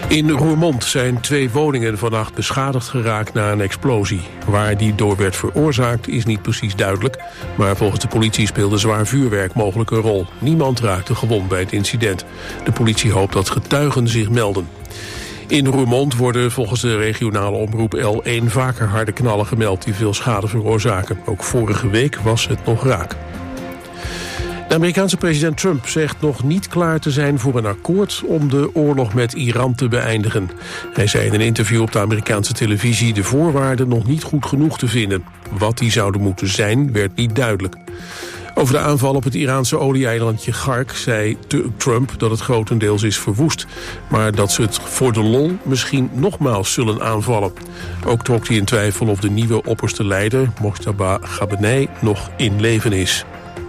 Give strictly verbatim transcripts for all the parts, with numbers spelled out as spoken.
In Roermond zijn twee woningen vannacht beschadigd geraakt na een explosie. Waar die door werd veroorzaakt is niet precies duidelijk, maar volgens de politie speelde zwaar vuurwerk mogelijk een rol. Niemand raakte gewond bij het incident. De politie hoopt dat getuigen zich melden. In Roermond worden volgens de regionale omroep L één vaker harde knallen gemeld die veel schade veroorzaken. Ook vorige week was het nog raak. De Amerikaanse president Trump zegt nog niet klaar te zijn voor een akkoord om de oorlog met Iran te beëindigen. Hij zei in een interview op de Amerikaanse televisie de voorwaarden nog niet goed genoeg te vinden. Wat die zouden moeten zijn, werd niet duidelijk. Over de aanval op het Iraanse olie-eilandje Gark zei Trump dat het grotendeels is verwoest, maar dat ze het voor de lol misschien nogmaals zullen aanvallen. Ook trok hij in twijfel of de nieuwe opperste leider, Mojtaba Khamenei, nog in leven is.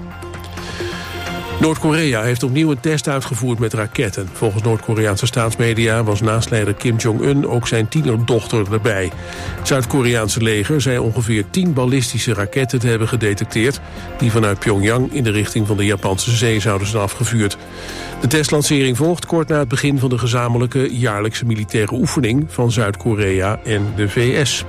Noord-Korea heeft opnieuw een test uitgevoerd met raketten. Volgens Noord-Koreaanse staatsmedia was naast leider Kim Jong-un ook zijn tienerdochter erbij. Het Zuid-Koreaanse leger zei ongeveer tien ballistische raketten te hebben gedetecteerd, die vanuit Pyongyang in de richting van de Japanse zee zouden zijn afgevuurd. De testlancering volgt kort na het begin van de gezamenlijke jaarlijkse militaire oefening van Zuid-Korea en de V S.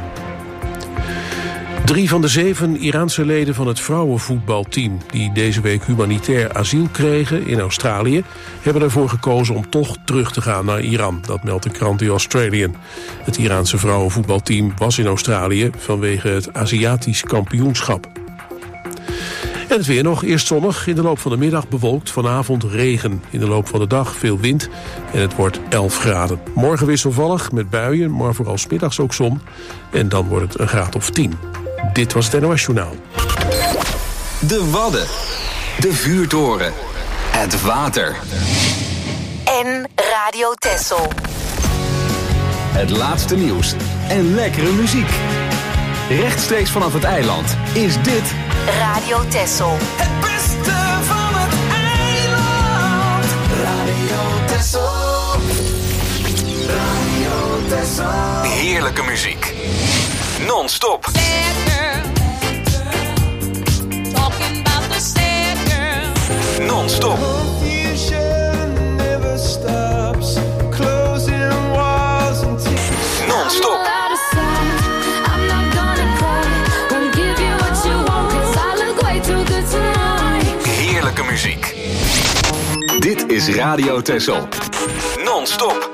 Drie van de zeven Iraanse leden van het vrouwenvoetbalteam die deze week humanitair asiel kregen in Australië hebben ervoor gekozen om toch terug te gaan naar Iran. Dat meldt de krant The Australian. Het Iraanse vrouwenvoetbalteam was in Australië vanwege het Aziatisch kampioenschap. En het weer nog, eerst zonnig, in de loop van de middag bewolkt, vanavond regen. In de loop van de dag veel wind en het wordt elf graden. Morgen wisselvallig met buien, maar vooral 's middags ook zon. En dan wordt het een graad of tien. Dit was het N O S Journaal. De Wadden, de vuurtoren, het water. En Radio Texel. Het laatste nieuws en lekkere muziek. Rechtstreeks vanaf het eiland is dit Radio Texel. Het beste van het eiland. Radio Texel. Radio Texel. heerlijke muziek. Non-stop. Non-stop. Non-stop. Heerlijke muziek. Dit is Radio Texel. Non-stop.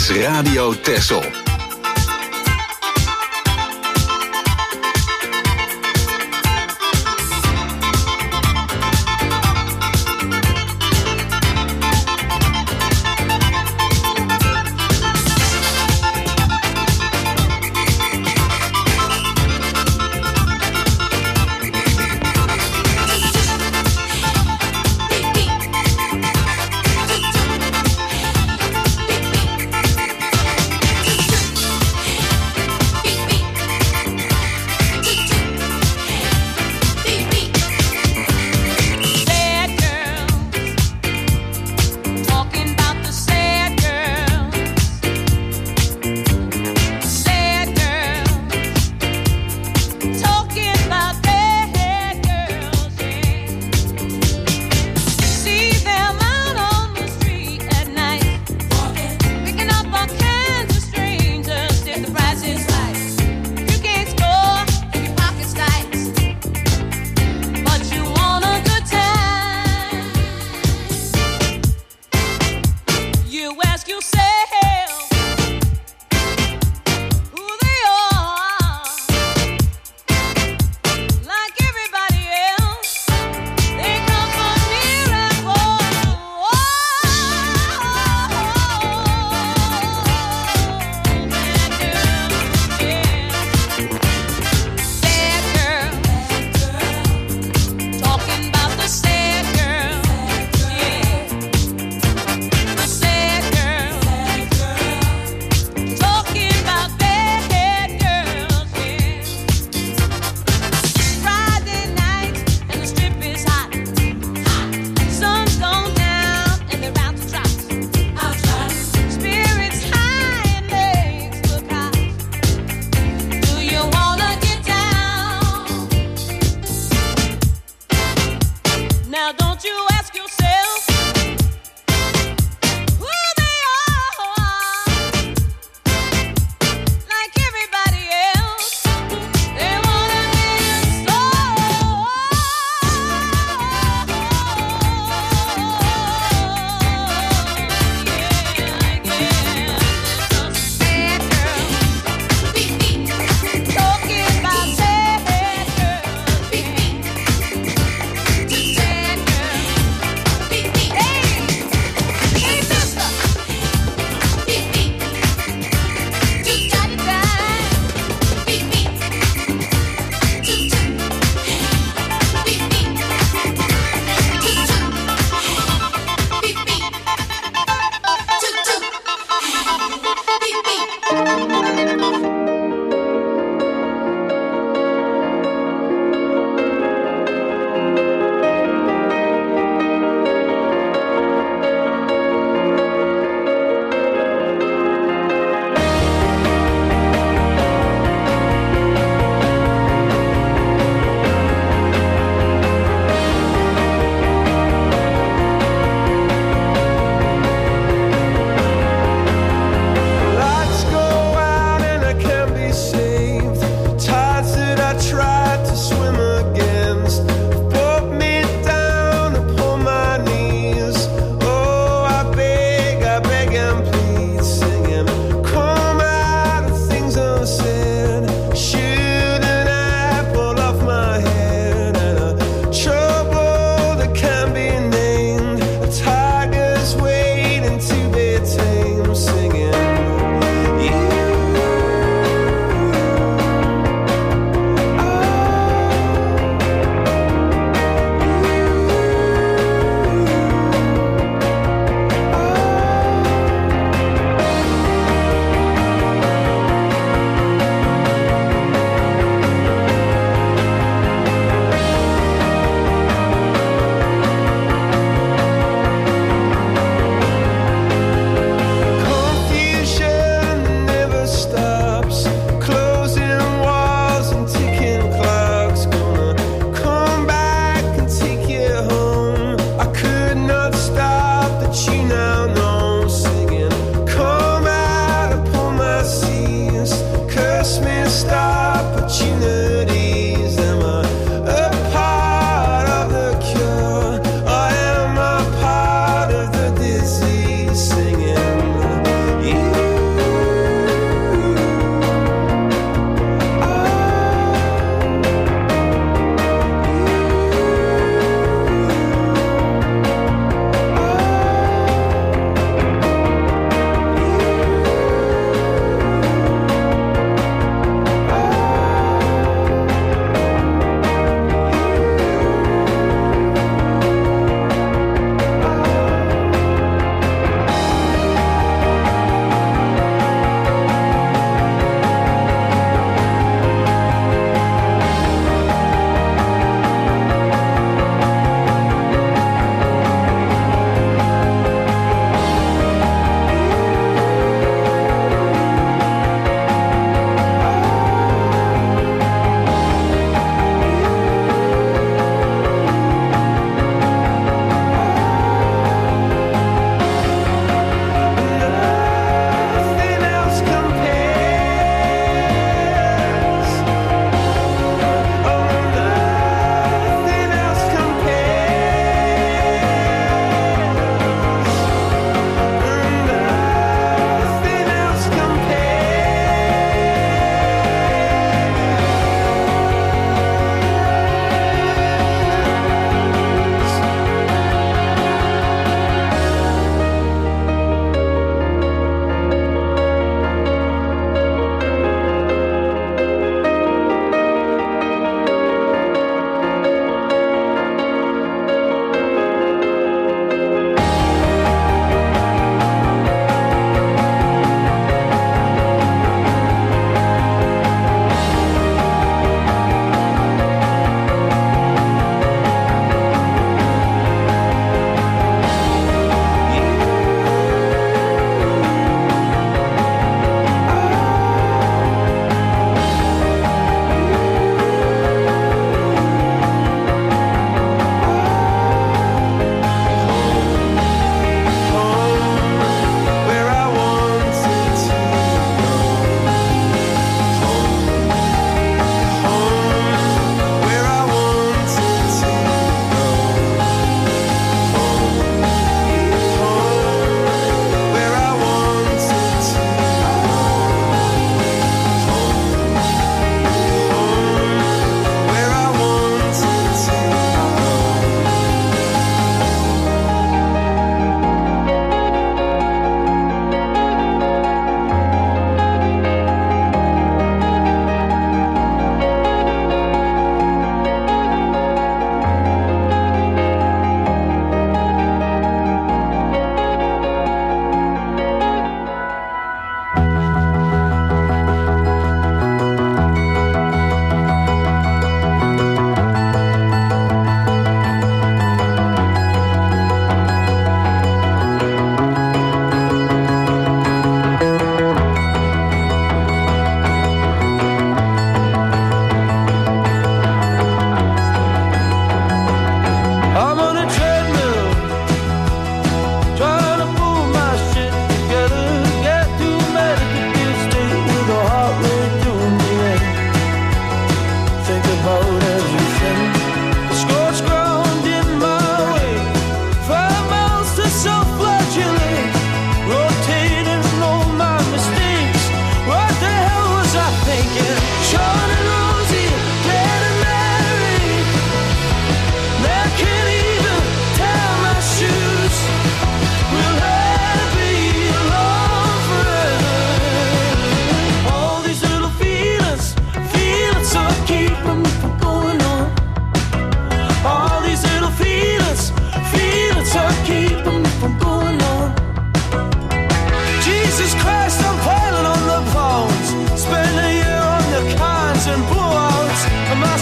is Radio Texel. Beep, beep.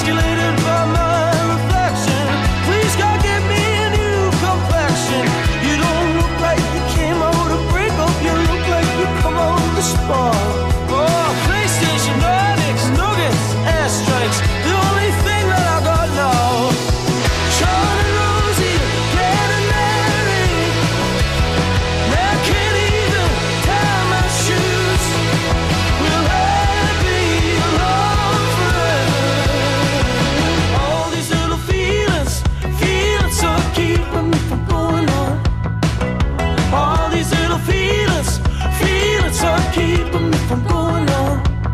Congratulated by my reflection. Please God, give me a new complexion. You don't look like you came out of breakup. You look like you come out of the spa. Oh, PlayStation, Nordics, nuggets, airstrikes. The only thing that I got now. Sean and Rosie, getting married. I can't even tie my shoes. Will I be alone forever? All these little feelings, feelings are keeping me from going on. All these little feelings, feelings are keeping me from going on.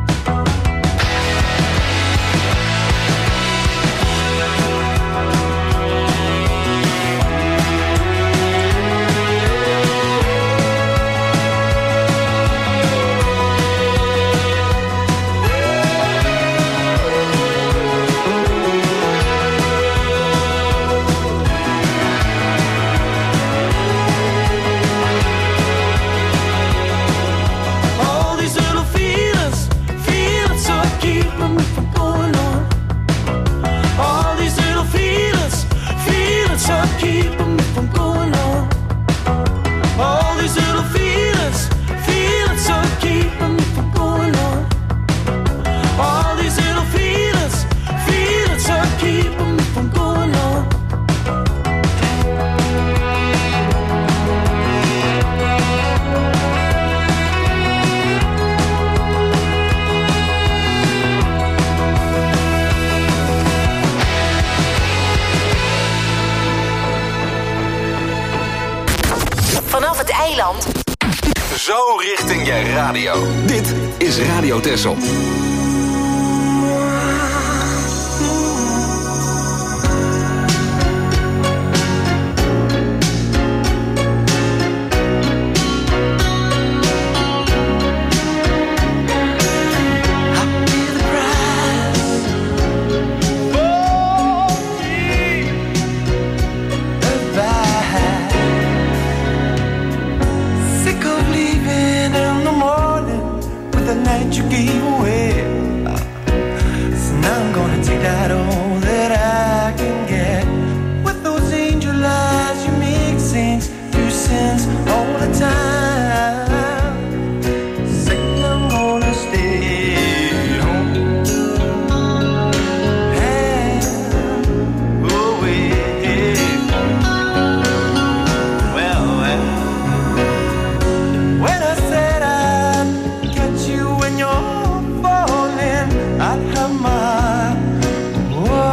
All these little feelings, feelings are keeping me from going on. All these little feelings, feelings are keeping me from going on. All these little feelings, feelings are keeping me from going on. All these little feelings, feelings are keeping me from going on. Vanaf het eiland. Zo richting je radio. Dit is Radio Texel. Sick of leaving in the morning with the night you gave away. So now I'm gonna take that all that I can get. With those angel eyes you make sings through sins all the time. Saying I'm gonna stay home. And away. Well, well. When I said I'd catch you when you're falling, I'd have my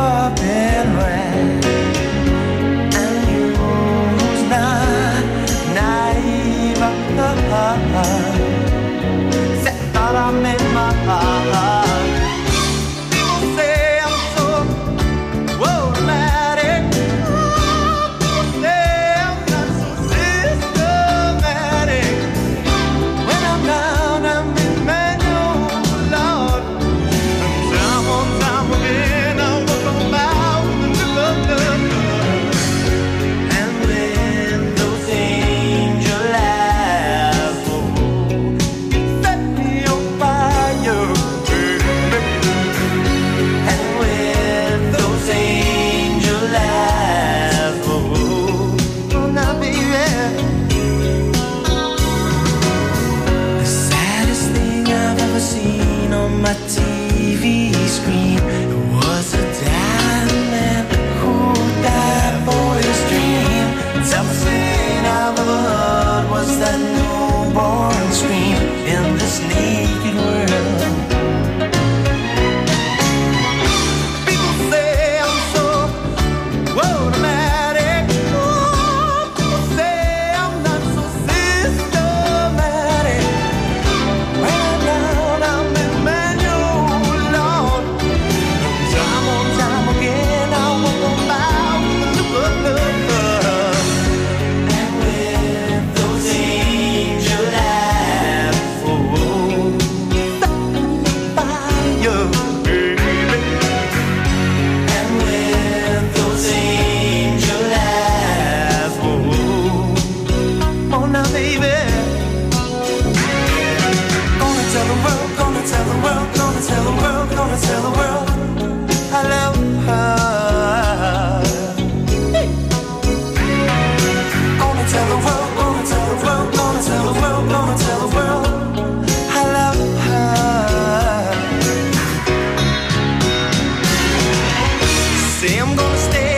say I'm gonna stay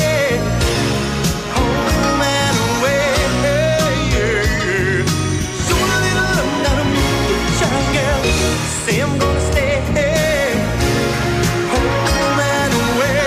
home and away. Soon a little love that'll make you shine, girl. Say I'm gonna stay home and away.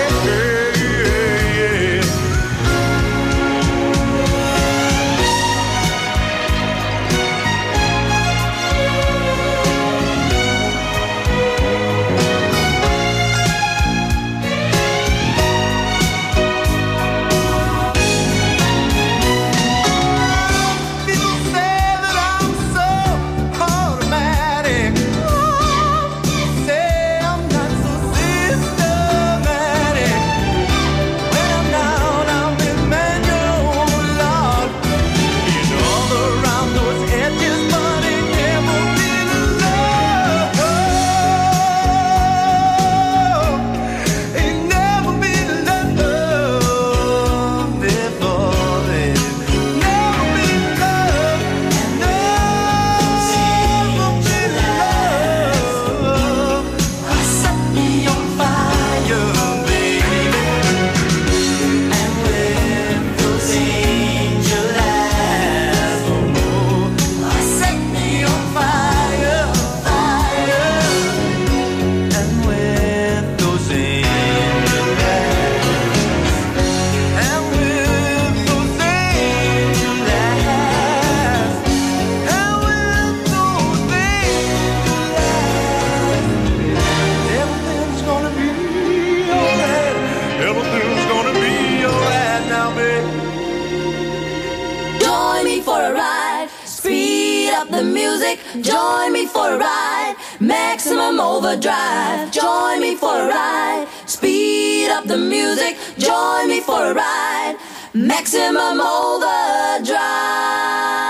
Join me for a ride, maximum overdrive. Join me for a ride, speed up the music. Join me for a ride, maximum overdrive.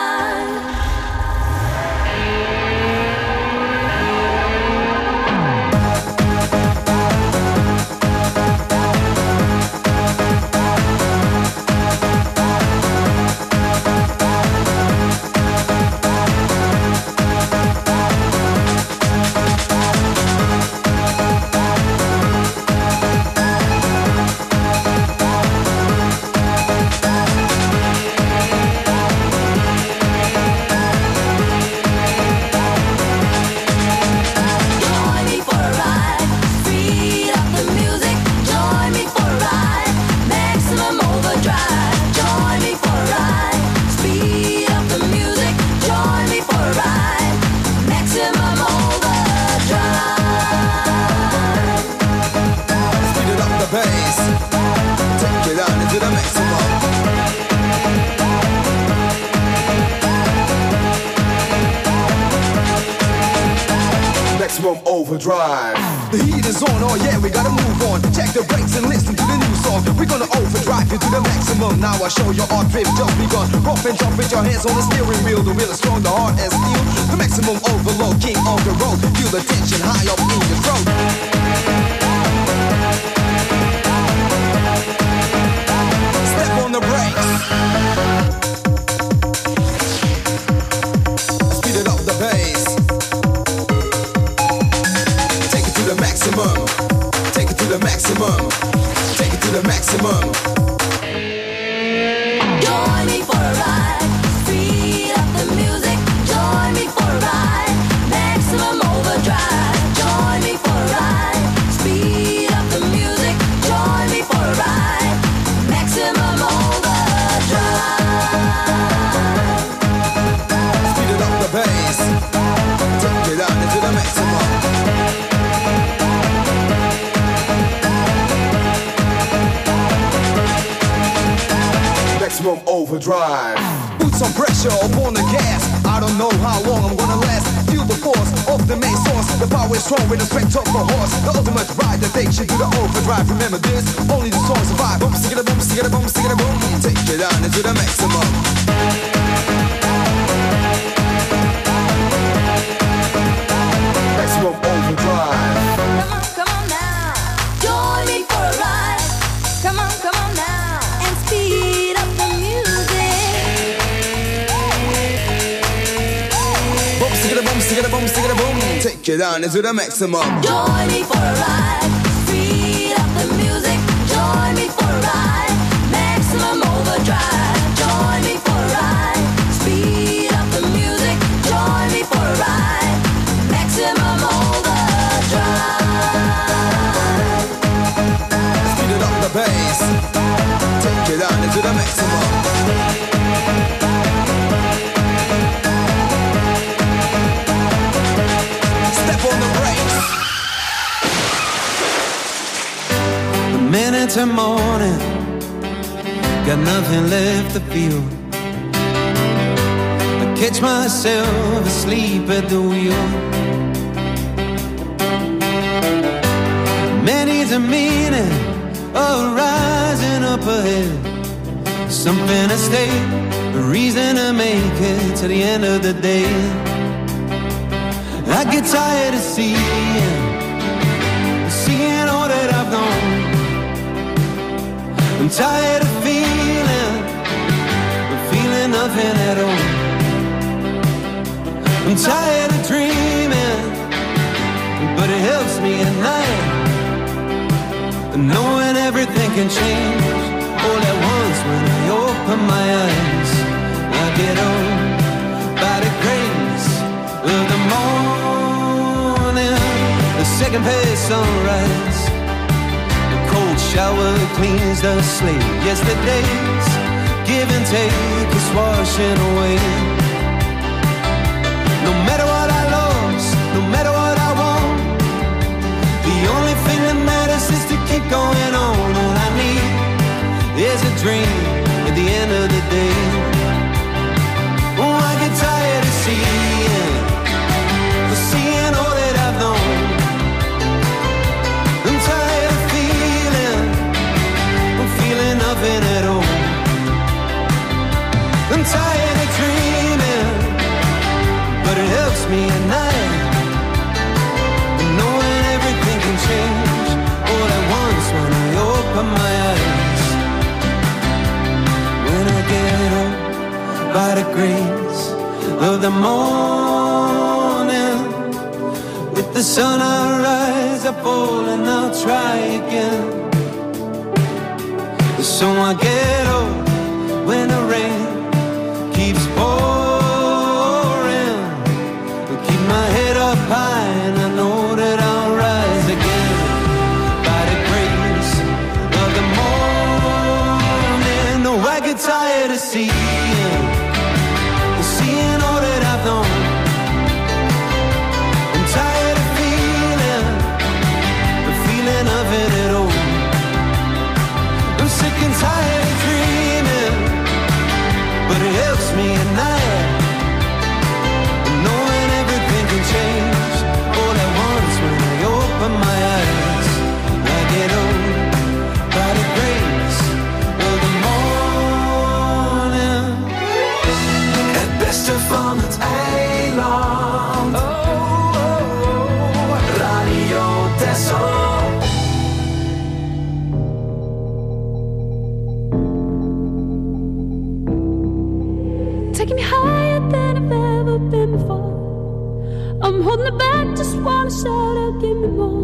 Overdrive. The heat is on, oh yeah, we gotta move on. Check the brakes and listen to the new song. We're gonna overdrive you to the maximum. Now I show your art drift just begun. Rough and jump with your hands on the steering wheel. The wheel is strong, the heart as steel. The maximum overload, king on the road. Feel the tension high up in your throat. Step on the brakes. Speed it up the pace. Maximum. Take it to the maximum. Take it to the maximum. Join me for a ride. Speed up the music. Join me for a ride. Maximum overdrive. Join me for a ride. Speed up the music. Join me for a ride. Maximum overdrive. Speed it up the bass. Take it down into the maximum. Maximum overdrive. Put some pressure upon the gas. I don't know how long I'm gonna last. Feel the force of the main source. The power is strong with the strength of a horse. The ultimate ride that takes you to the overdrive. Remember this, only the strong survive. Boom, stick it a boom, stick it a boom, stick it a boom. Take it down into the maximum. Maximum overdrive. Come on, come on now. Join me for a ride. Come on, come on now. And speed up the music. Boom, stick it a boom, stick it a boom, stick it a boom. Take it down into the maximum. Join me for a ride. Speed up the music. to the maximum. Step on the brakes. The minutes are morning, got nothing left to feel. I catch myself asleep at the wheel. Many's a meaning of rising up ahead. Something to stay, a reason to make it to the end of the day. I get tired of seeing, seeing all that I've known. I'm tired of feeling, feeling nothing at all. I'm tired of dreaming, but it helps me at night, knowing everything can change all at once when I open my eyes. I get on by the grace of the morning, the second page sunrise. The cold shower cleans the slate. Yesterday's give and take is washing away. No matter what I lost, no matter what I want, the only thing that matters is to keep going on. All I need is a dream at the end of the day. Oh, I get tired of seeing, seeing all that I've known. I'm tired of feeling, I'm feeling nothing at all. I'm tired of dreaming, but it helps me at night, knowing everything can change all at once when I open my eyes. When I get up by the grace of the morning, with the sun I rise, I fall and I'll try again. So I get up when the rain keeps pouring. I keep my head up high and I know that I'll rise again. By the grace of the morning. No, I get tired of seeing, seeing all that I've known. I'm tired of feeling, the feeling of it at all. I'm sick and tired of dreaming, but it helps me at night, knowing everything can change all at once when I open my eyes. I get on by the grace of the morning. Het beste van het eiland. Oh, oh, oh. Radio Texel. Taking me higher than I've ever been before. I'm holding it back, just wanna shout out, give me more.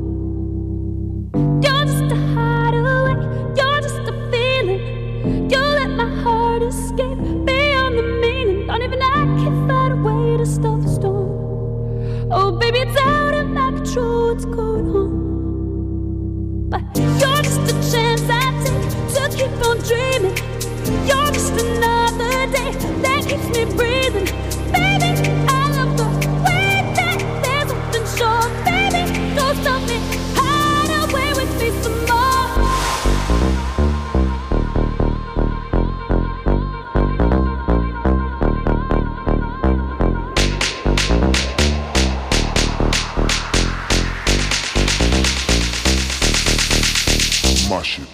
You're just a hideaway, you're just a feeling. You let my heart escape beyond the meaning. Don't even I can find a way to stop the storm. Oh baby, it's out of my control, what's going on? But you're just a chance I take to keep on dreaming. You're just another day that keeps me breathing. Baby, I love the way that there's something sure. Baby, don't stop me, hide away with me some more. Mash it.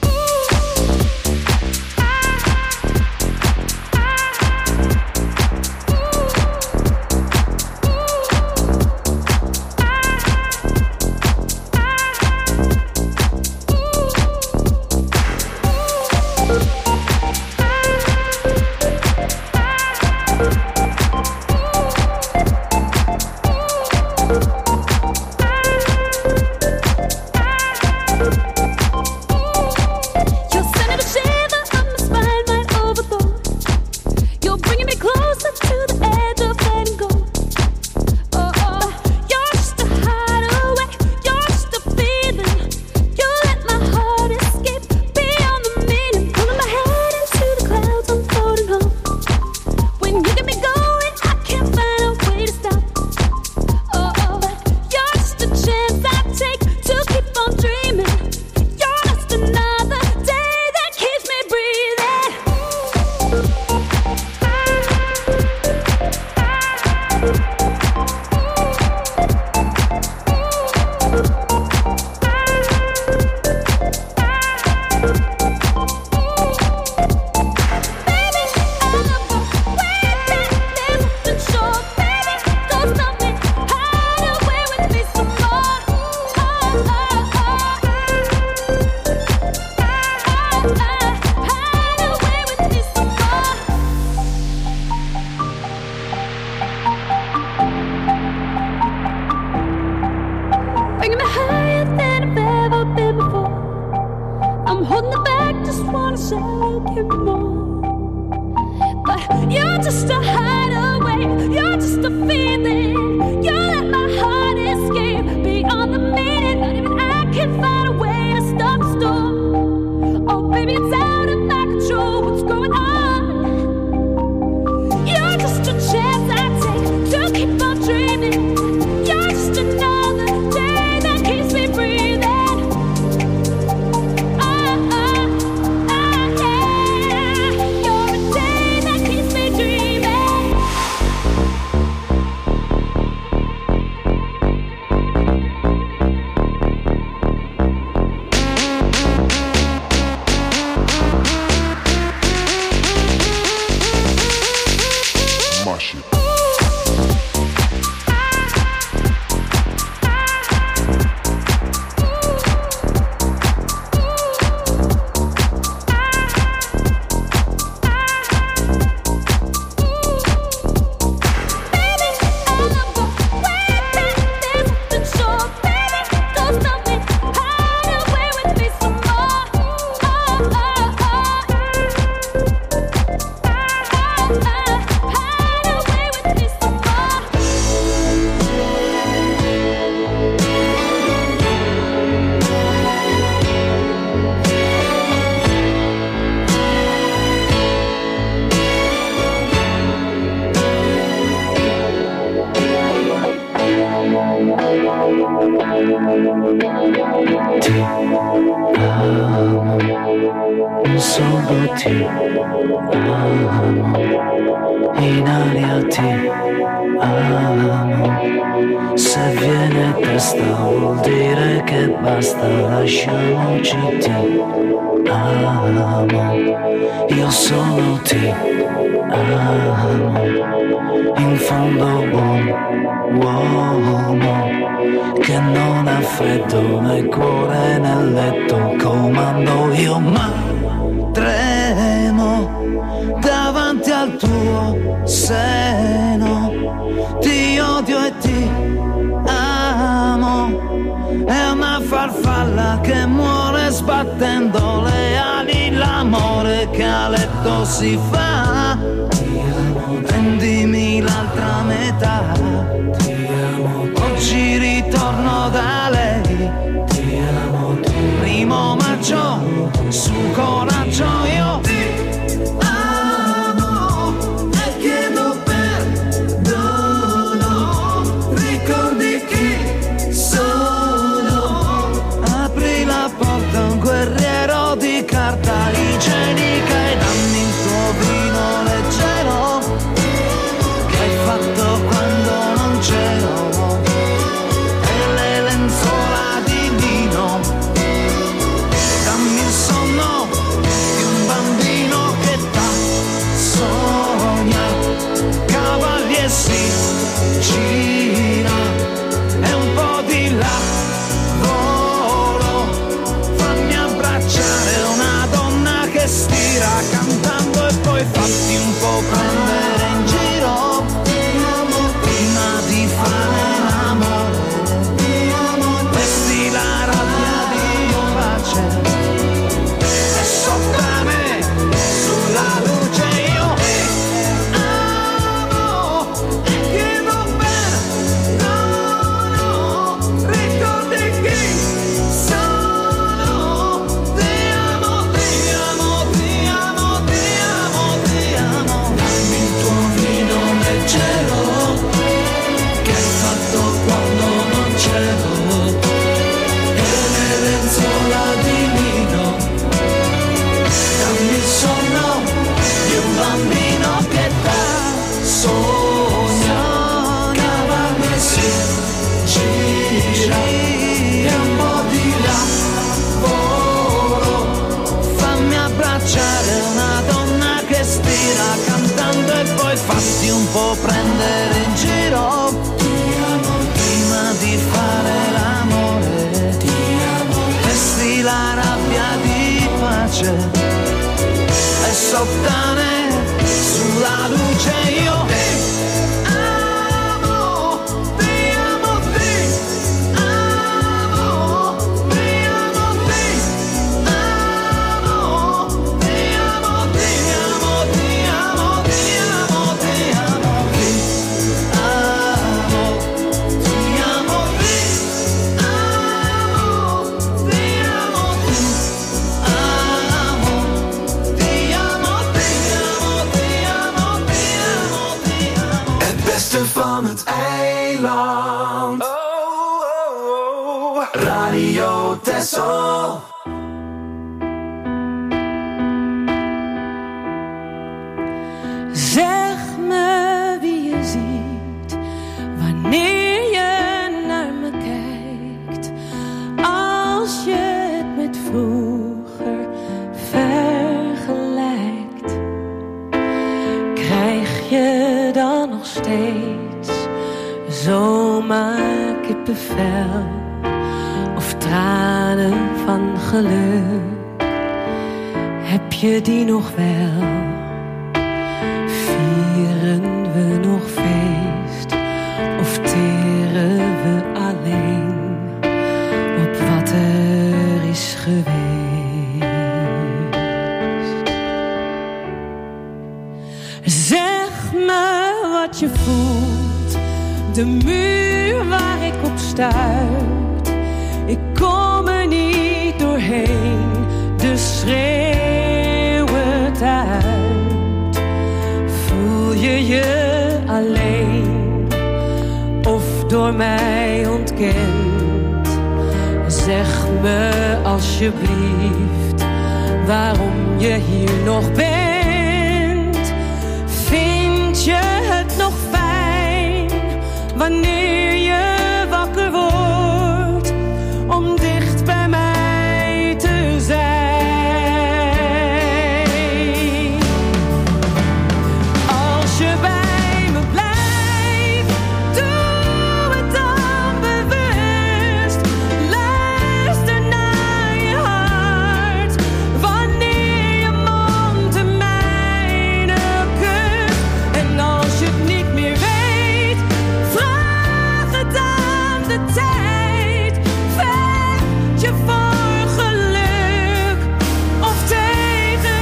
holding it back, just wanna say you more. But you're just a hideaway, you're just a feeling. You let my heart escape beyond the meaning. Not even I can find a way to stop the storm. Oh baby, it's out of my control, what's going on? You're just a chance I take to keep on dreaming. You're just another day that keeps me breathing. Oh, oh, oh, yeah. You're a day that keeps me dreaming. Mash it. Solo ti amo, in aria ti amo. Se viene testa vuol dire che basta, lasciamoci ti amo. Io solo ti amo, in fondo buon uomo che non ha freddo né cuore nel letto, comando io ma tremo davanti al tuo seno, ti odio e ti amo, è una farfalla che muore sbattendo le ali, l'amore che a letto si fa, prendimi l'altra metà, oggi ritorno da lei, primo maggio, su coraggio io ti amo e chiedo perdono, ricordi chi sono, apri la porta a un guerriero di carta igienica e dammi il tuo vino leggero che hai fatto quando non c'ero. Si gira e un po' di là volo, fammi abbracciare una donna che stira cantando e poi fatti un po' prendere in giro prima di fare l'amore, vesti la rabbia di pace e sopra me sulla luce io fatti un po' prendere in giro prima di fare l'amore, vesti la rabbia di pace e sottane sulla luce io ti amo, ti amo, ti amo, ti amo, ti amo. steeds zomaar kippenvel of tranen van geluk? Heb je die nog wel? Vieren we nog feest of teren we alleen op wat er is geweest? Zeg me wat je voelt, de muur waar ik op stuit. Ik kom er niet doorheen, dus schreeuw het uit. Voel je je alleen of door mij ontkend? Zeg me alsjeblieft waarom je hier nog bent. Vind je het nog fijn wanneer je wakker wordt om dicht bij mij te zijn? Als je bij me blijft, doe het dan bewust. Luister naar je hart wanneer je mond de mijne kust. En als je het niet meer weet, vraag het aan de tijd. Vecht je voor geluk of tegen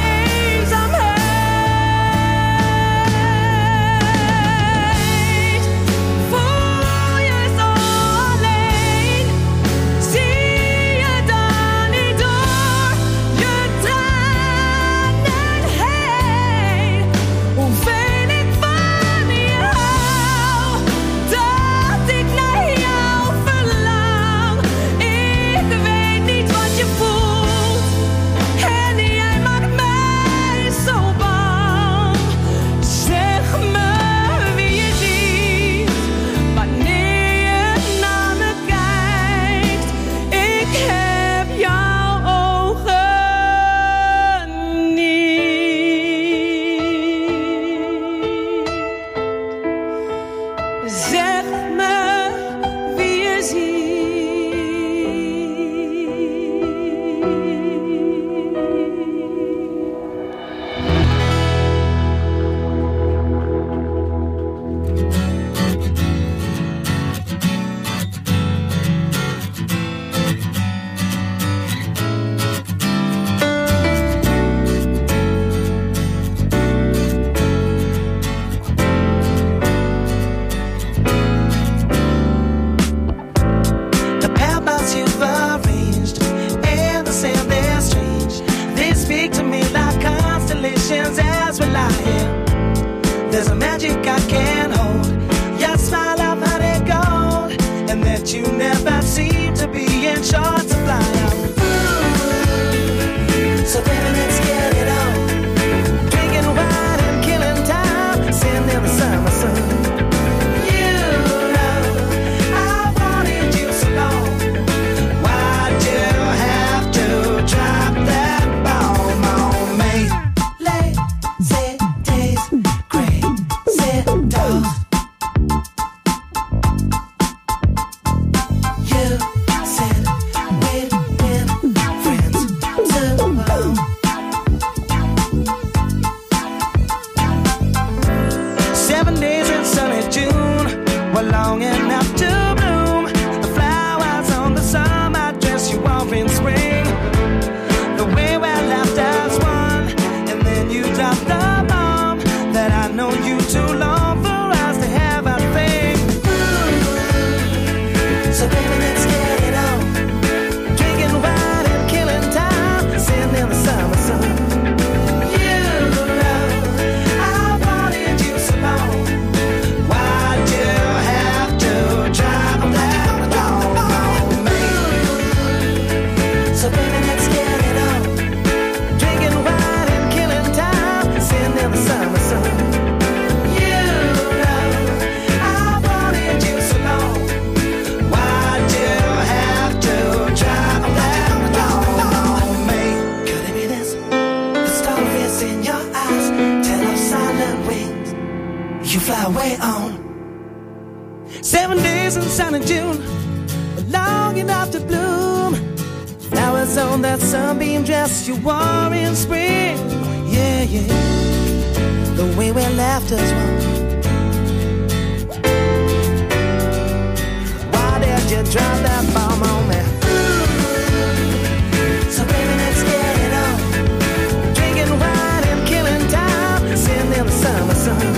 eenzaamheid? Voel je zo alleen? Zie je dan niet door je tranen heen hoeveel ik van je hou, dat ik naar jou verlang? Ik weet niet wat je voelt en jij maakt mij zo bang. Zeg me wie je ziet wanneer je naar me kijkt. Ik heb jouw ogen niet. Zeg me wie je ziet. The paths you've arranged and the sand they're strange. They speak to me like constellations as we lie here. There's a magic I can't hold. Your smile I've had it gold, and that you never seem to be in short supply. So baby, let's get it on. Drinking wine and killing time, sitting in the summer sun. You know I wanted you so long. Why'd you have to drop that bomb on me? Lazy days, crazy dogs. You said sunny June, long enough to bloom. Flowers on that sunbeam dress you wore in spring. Yeah, yeah, the way we left us one. Why did you drop that bomb on me? So baby, let's get it on. Drinking wine and killing time, sitting in the summer sun.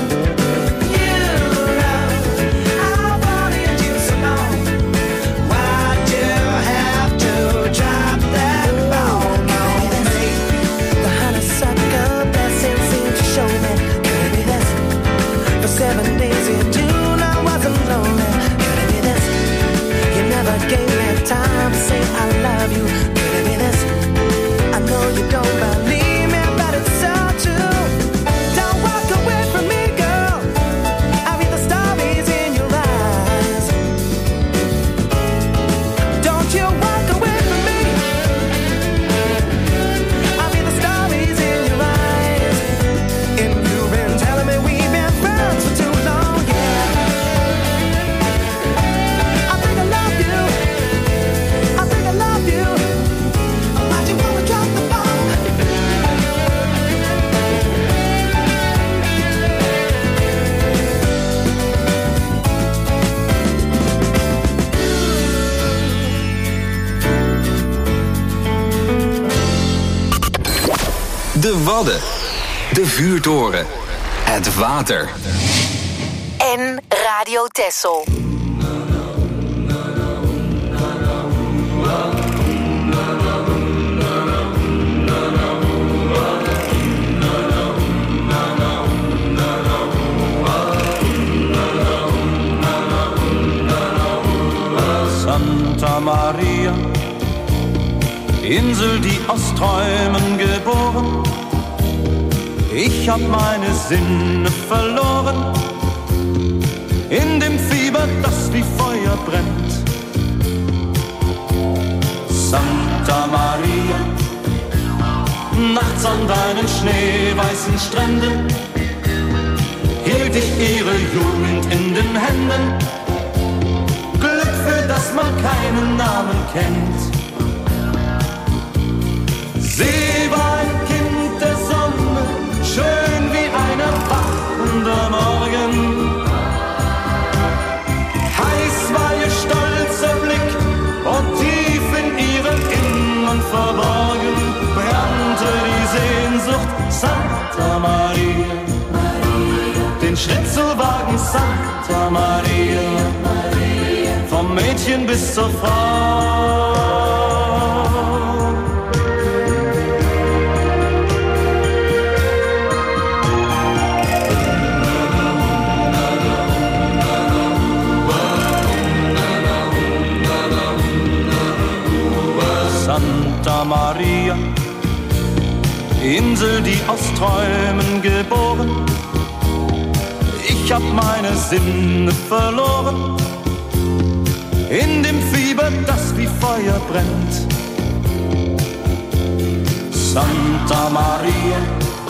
Seven days in June, I wasn't lonely. Could it be this? You never gave me time to say I love you. Could it be this? I know you don't believe me, but it's so true. Don't walk away from me, girl. I read the stories in your eyes. Don't you walk away from me. I read the stories in your eyes. And you've been telling me we've been friends for too long, yeah. I think I love you. I think I love you. Why'd you wanna drop the bomb? De Wadden. De vuurtoren. Het water. En Radio Texel. Santa Maria, Insel, die aus Träumen geboren. Ich hab meine Sinne verloren, in dem Fieber, das wie Feuer brennt. Santa Maria, nachts an deinen schneeweißen Stränden, hielt ich ihre Jugend in den Händen. Glück, für das man keinen Namen kennt. Sie war ein Kind der Sonne, schön wie ein erwachender Morgen. Heiß war ihr stolzer Blick und tief in ihrem Innern verborgen brannte die Sehnsucht. Santa Maria, den Schritt zu wagen, Santa Maria, vom Mädchen bis zur Frau. Santa Maria, Insel, die aus Träumen geboren. Ich hab meine Sinne verloren, in dem Fieber, das wie Feuer brennt. Santa Maria,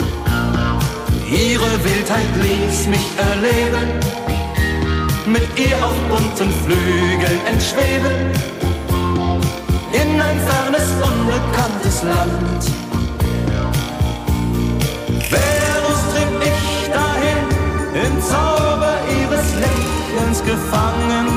ihre Wildheit ließ mich erleben, mit ihr auf bunten Flügeln entschweben, in ein fernes, unbekanntes Land. Venus trieb ich dahin, im Zauber ihres Lächelns gefangen.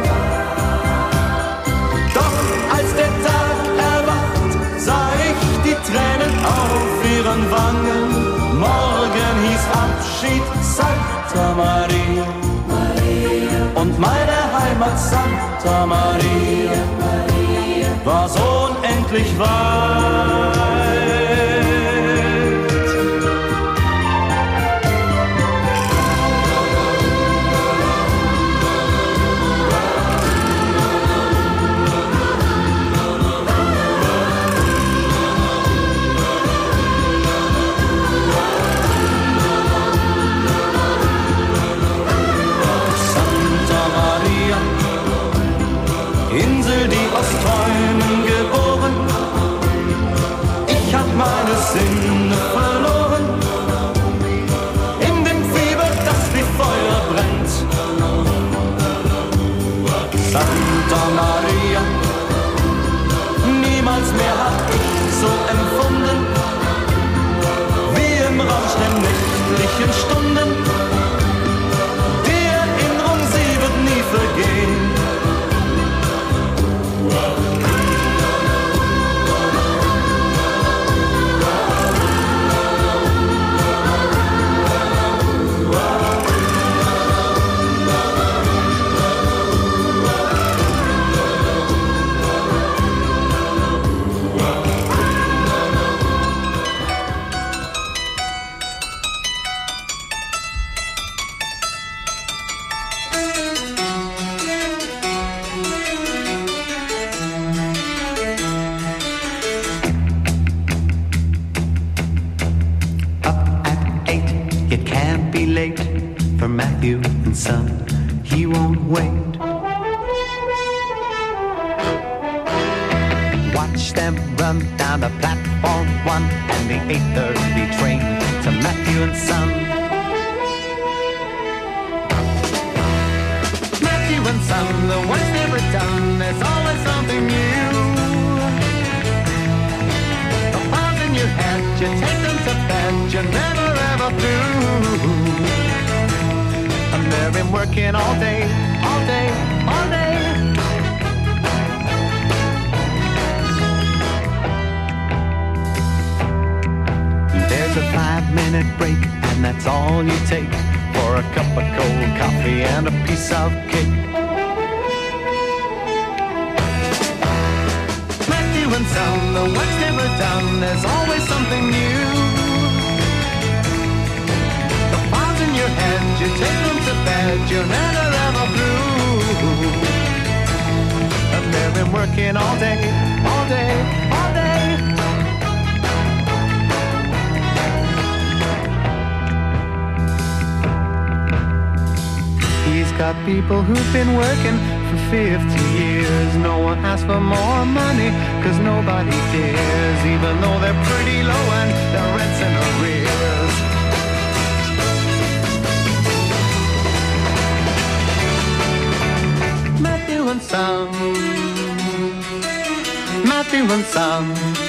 Doch als der Tag erwacht, sah ich die Tränen auf ihren Wangen. Morgen hieß Abschied, Santa Maria, und meine Heimat Santa Maria war so unendlich weit. Santa Maria, Insel, die aus Träumen geboren. late for Matthew and Son. He won't wait. Watch them run down the platform one and the eight thirty train to Matthew and Son. Matthew and Son, the work's never done. There's always something new. The files in your head, you take them to bed, you're never ever through. And they've been working all day, all day, all day. There's a five-minute break, and that's all you take for a cup of cold coffee and a piece of cake. Matthew and Son, the work's never done. There's always something new. The files in your head, you take them to bed, you're never ever through. And they've been working all day, all day, all day. He's got people who've been working for fifty years. No one asks for more money, cause nobody cares, even though they're pretty low and their rent's in arrears. Matthew and Son, Matthew and Son,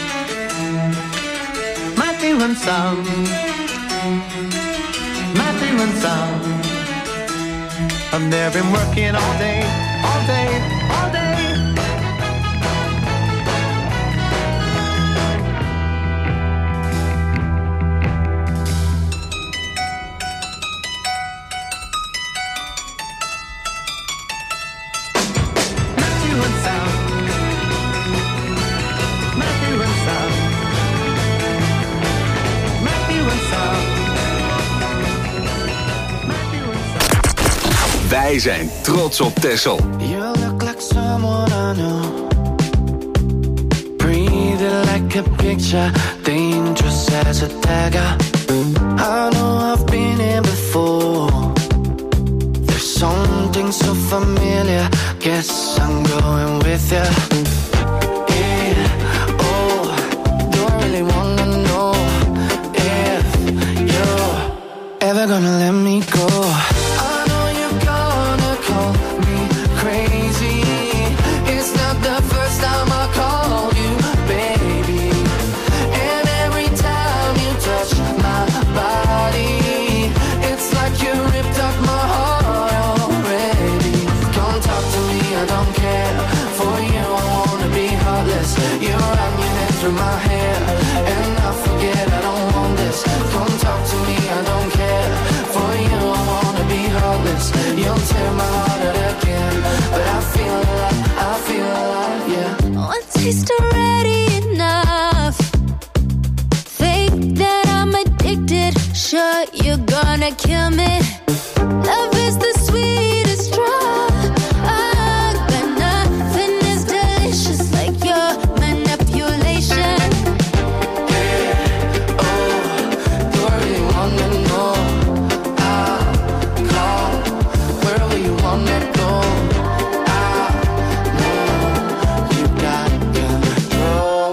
Matthew and Son, Matthew and Son. And they've been working all day, all day, all day. Matthew and Son, Matthew and Son, Matthew and Son. Wij zijn trots op Texel. You look like someone I know. Breathing like a picture, dangerous as a dagger. I know I've been here before. There's something so familiar. Guess I'm going with you. Yeah, oh, do I really wanna know if you're ever gonna let me go? Through my hair, and I forget I don't want this. Come talk to me, I don't care. For you, I wanna be heartless. You'll tear my heart out again, but I feel alive, I feel alive, yeah. One taste already enough. Think that I'm addicted. Sure, you're gonna kill me. Love is the sweetest drug. But nothing is delicious like your manipulation. Yeah, oh, do I really wanna know? I'll call, where will you wanna go? I know you got control.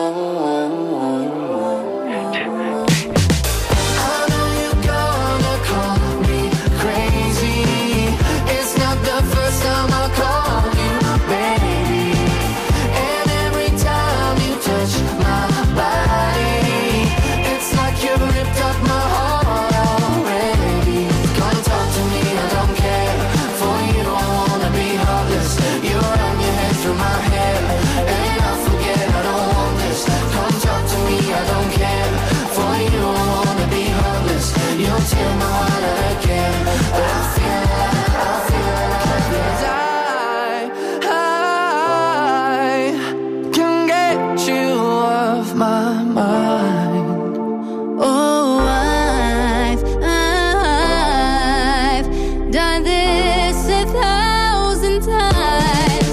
I know you're gonna call me crazy. It's not the first time I call you baby. And every time you touch my body, it's like you ripped up my heart already. Come talk to me, I don't care. For you, I wanna be heartless. You run your head through my hair, and I forget I don't want this. Come talk to me, I don't care. For you, I wanna be heartless. You'll tear my heart out again, but I feel alive, I feel alive, yes. I, I can get you off my mind. Oh, I've, I've done this a thousand times.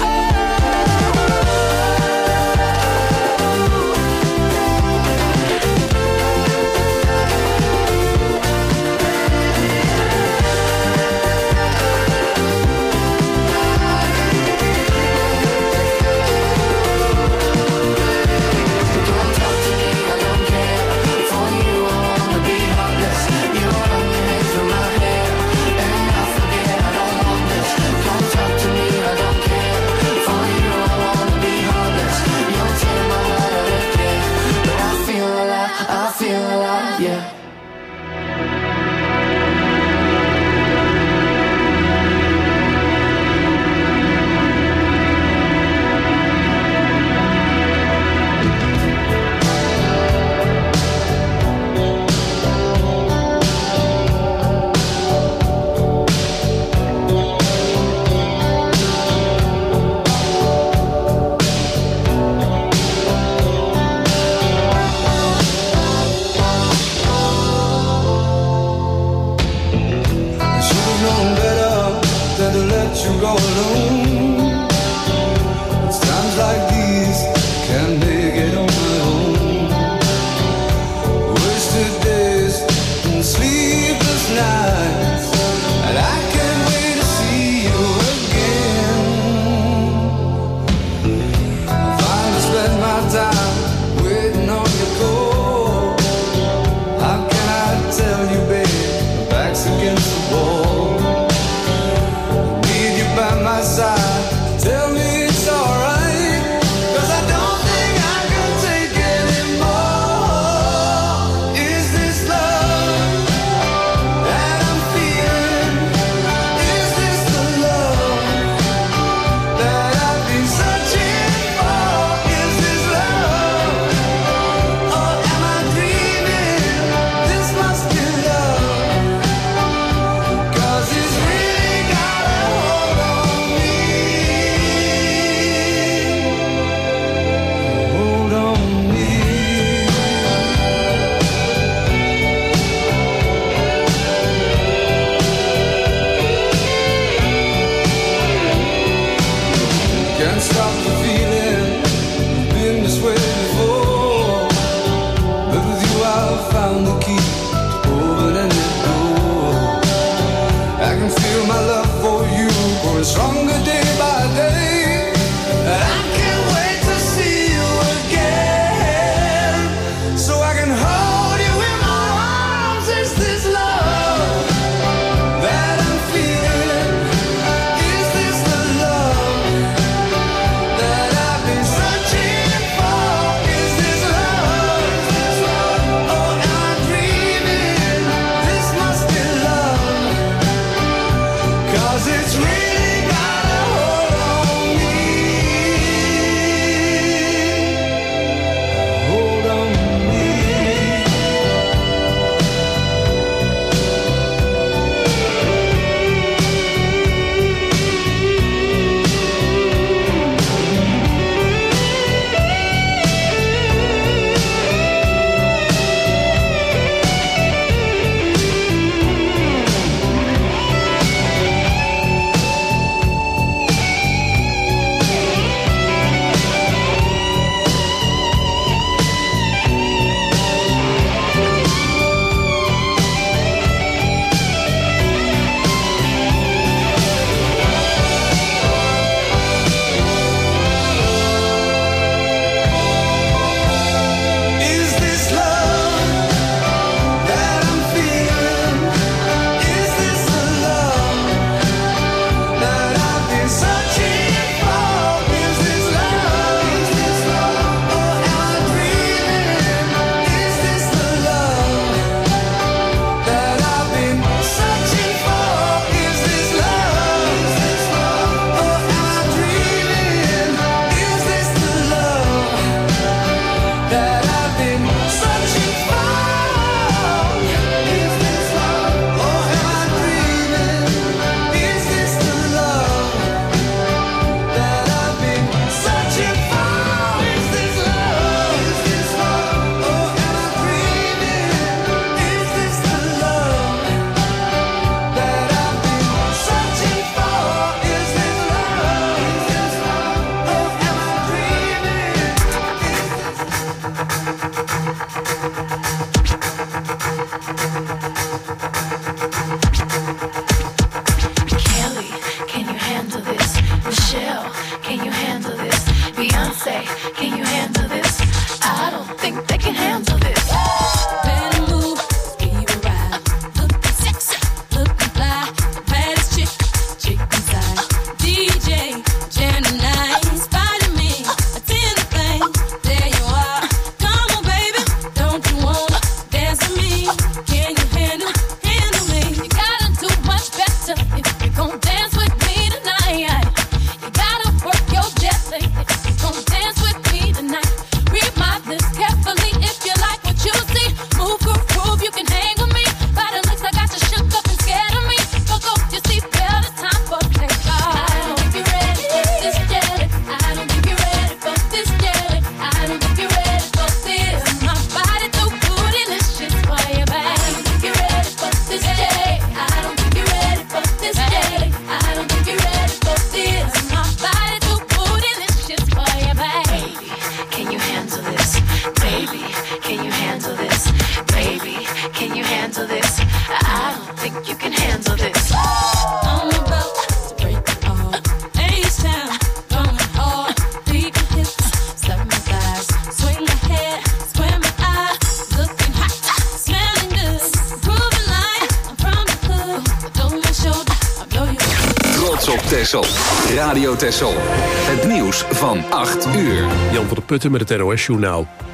Texel. Radio Texel. Het nieuws van acht uur. Jan van der Putten met het N O S Journaal.